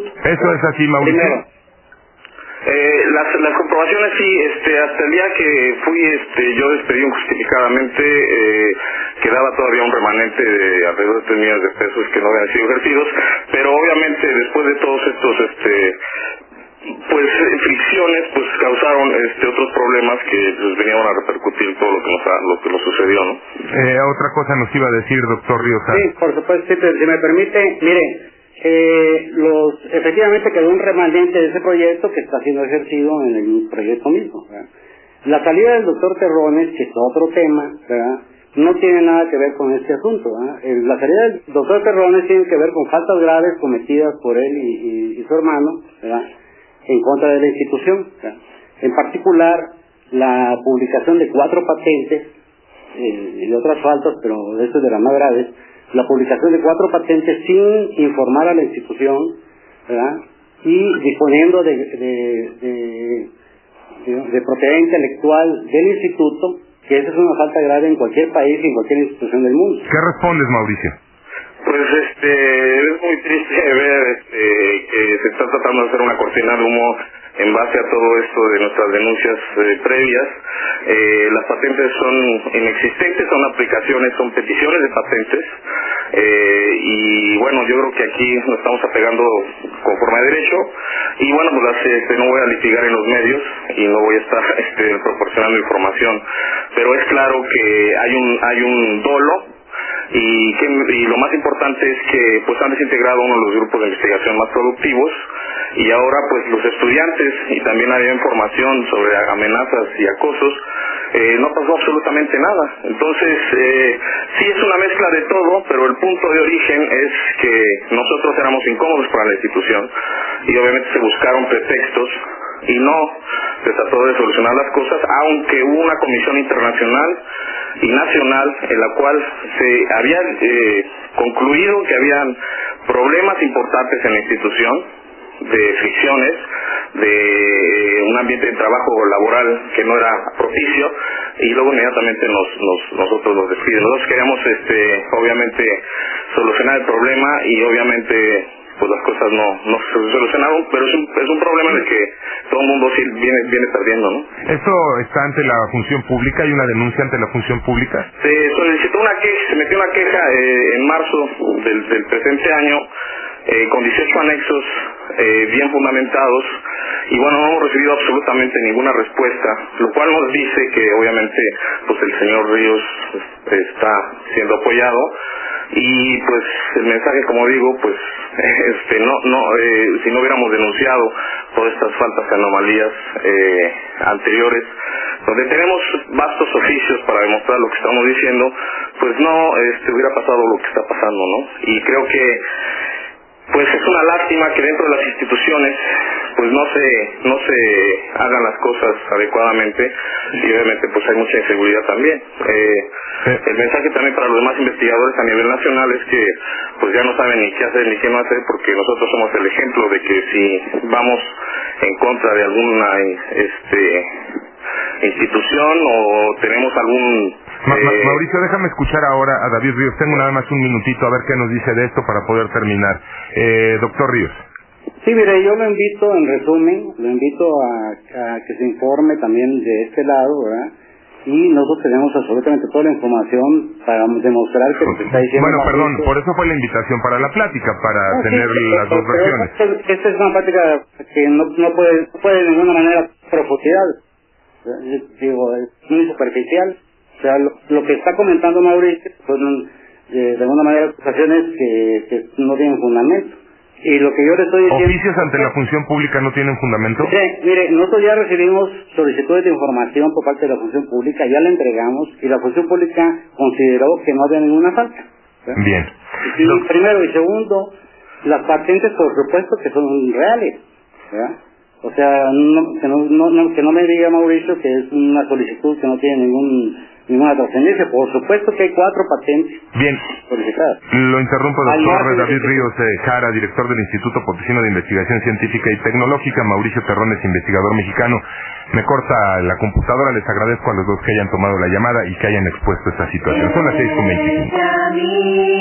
instituto. ¿Eso es así, Mauricio? Primero. Las comprobaciones sí, hasta el día que fui, yo despedí injustificadamente, quedaba todavía un remanente de alrededor de 3 millones de pesos que no habían sido ejercidos, pero obviamente después de todos estos, pues fricciones, pues causaron otros problemas que pues, venían a repercutir todo lo que nos sucedió, ¿no? Otra cosa nos iba a decir, doctor Ríos. Sí, por supuesto, si me permite, mire, efectivamente quedó un remanente de ese proyecto que está siendo ejercido en el proyecto mismo, ¿verdad? La salida del doctor Terrones, que es otro tema, ¿verdad?, no tiene nada que ver con este asunto, ¿verdad? La salida del doctor Terrones tiene que ver con faltas graves cometidas por él y su hermano, ¿verdad?, en contra de la institución, ¿verdad? En particular, la publicación de 4 patentes y otras faltas, pero esto es de las más graves, la publicación de 4 patentes sin informar a la institución, ¿verdad?, y disponiendo de propiedad intelectual del instituto, que esa es una falta grave en cualquier país y en cualquier institución del mundo. ¿Qué respondes, Mauricio? Pues es muy triste ver que se está tratando de hacer una cortina de humo en base a todo esto de nuestras denuncias previas. Las patentes son inexistentes, son aplicaciones, son peticiones de patentes, y bueno, yo creo que aquí nos estamos apegando conforme a derecho, y bueno, pues no voy a litigar en los medios y no voy a estar proporcionando información, pero es claro que hay un dolo. Y lo más importante es que pues han desintegrado uno de los grupos de investigación más productivos, y ahora pues los estudiantes, y también había información sobre amenazas y acosos, no pasó absolutamente nada. Entonces sí es una mezcla de todo, pero el punto de origen es que nosotros éramos incómodos para la institución y obviamente se buscaron pretextos y no se trató de solucionar las cosas, aunque hubo una comisión internacional y nacional en la cual se había concluido que habían problemas importantes en la institución, de fricciones, de un ambiente de trabajo laboral que no era propicio, y luego inmediatamente nosotros nos despiden. Nosotros queríamos obviamente solucionar el problema, y obviamente pues las cosas no se solucionaron, pero es un problema en el que todo el mundo sí viene perdiendo, ¿no? ¿Esto está ante la función pública? ¿Hay una denuncia ante la función pública? Se solicitó se metió una queja en marzo del presente año, con 18 anexos bien fundamentados, y bueno, no hemos recibido absolutamente ninguna respuesta, lo cual nos dice que obviamente pues el señor Ríos está siendo apoyado, y pues el mensaje, como digo, pues si no hubiéramos denunciado todas estas faltas y anomalías anteriores, donde tenemos vastos oficios para demostrar lo que estamos diciendo, pues no hubiera pasado lo que está pasando, ¿no? Y creo que pues es una lástima que dentro de las instituciones pues no se hagan las cosas adecuadamente, y obviamente pues hay mucha inseguridad también. El mensaje también para los demás investigadores a nivel nacional es que pues ya no saben ni qué hacer ni qué no hacer, porque nosotros somos el ejemplo de que si vamos en contra de alguna institución o tenemos algún... Mauricio, déjame escuchar ahora a David Ríos. Tengo nada más un minutito a ver qué nos dice de esto para poder terminar. Doctor Ríos. Sí, mire, yo lo invito, en resumen, a que se informe también de este lado, ¿verdad? Y nosotros tenemos absolutamente toda la información para demostrar que lo que está diciendo... Bueno, perdón, por eso fue la invitación para la plática, para tener las dos versiones. Esta es una plática que no puede de ninguna manera profundizar. Digo, es muy superficial. O sea, lo que está comentando Mauricio son de alguna manera acusaciones que no tienen fundamento. Y lo que yo le estoy diciendo... ¿Oficios ante la función pública no tienen fundamento? Sí, mire, nosotros ya recibimos solicitudes de información por parte de la función pública, ya la entregamos, y la función pública consideró que no había ninguna falta, ¿verdad? Bien. Y primero, y segundo, las patentes por supuesto que son reales, ¿verdad? O sea, que no me diga Mauricio que es una solicitud que no tiene ninguna trascendencia. Por supuesto que hay 4 patentes. Bien. Solicitadas. Lo interrumpo, doctor David Ríos Jara, director del Instituto Potosino de Investigación Científica y Tecnológica. Mauricio Terrones, investigador mexicano. Me corta la computadora. Les agradezco a los dos que hayan tomado la llamada y que hayan expuesto esta situación. Son las 6:25.